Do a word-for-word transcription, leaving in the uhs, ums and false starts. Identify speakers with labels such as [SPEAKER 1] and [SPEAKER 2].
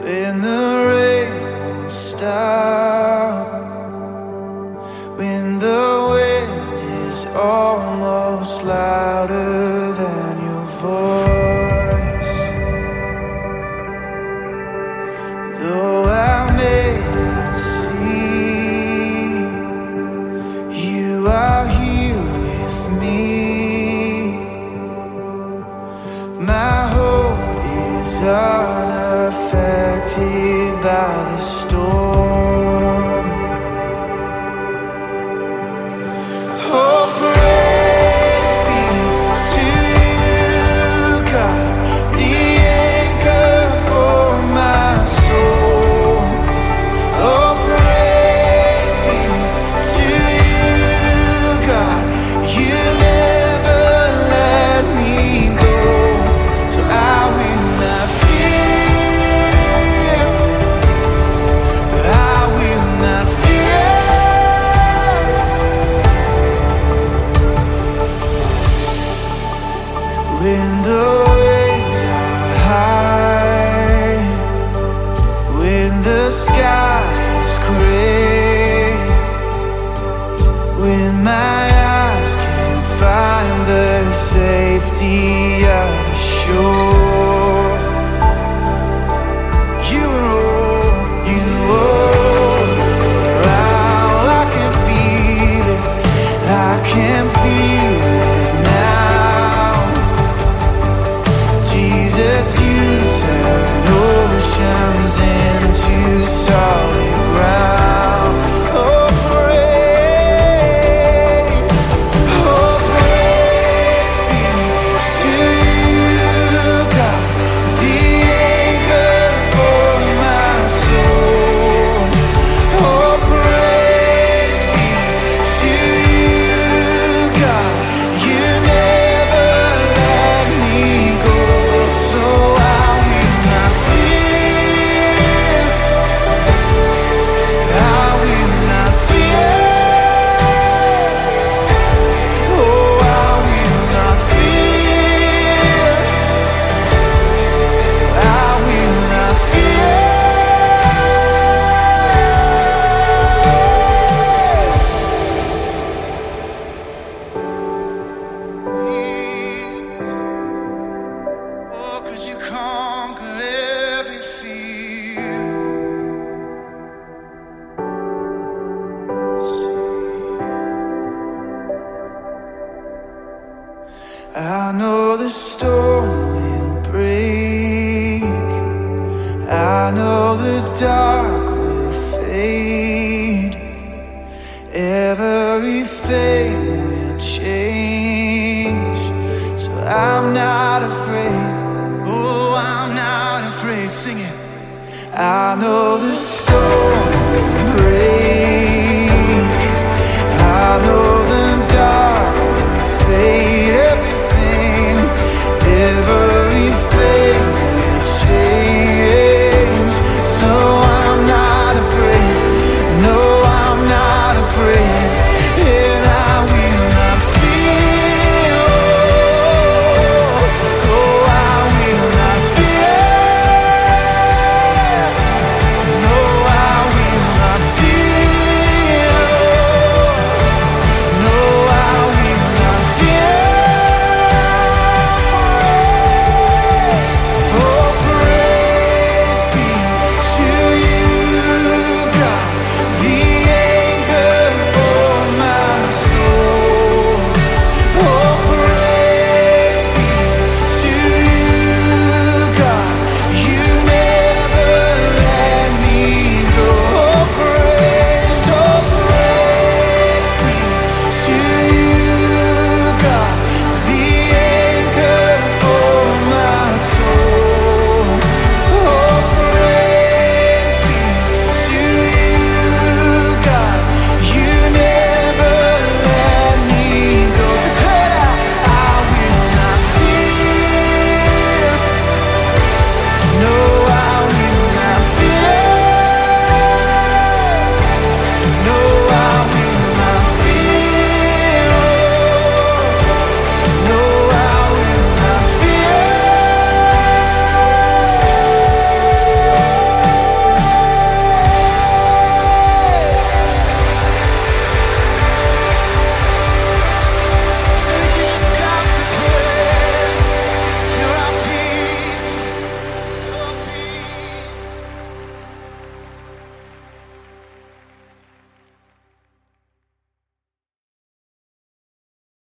[SPEAKER 1] when the rain won't stop, when the wind is almost louder than your voice. Though I may not see, you are here with me. My hope is unaffected by the storm. Oh, praise be to you, God, the anchor for my soul. Oh, praise be to you, God, you never let me go. So I will not fear, I will not fear. When the waves are high, when the sky is gray, when my eyes can't find the safety of the shore, you are all, you are all around. I can feel it, I can feel it now. Jesus, you turn oceans into solid ground. Oh, praise, oh, praise be to you, God, the anchor for my soul. Oh, praise be to you, God, you never let me go. So I will not fear, I will not fear. Oh, I will not fear, I will not fear. Jesus, oh, 'cause you conquer every fear. I know the storm will break, I know the dark will fade, everything will change. So I'm not afraid, oh, I'm not afraid. Sing it. I know the storm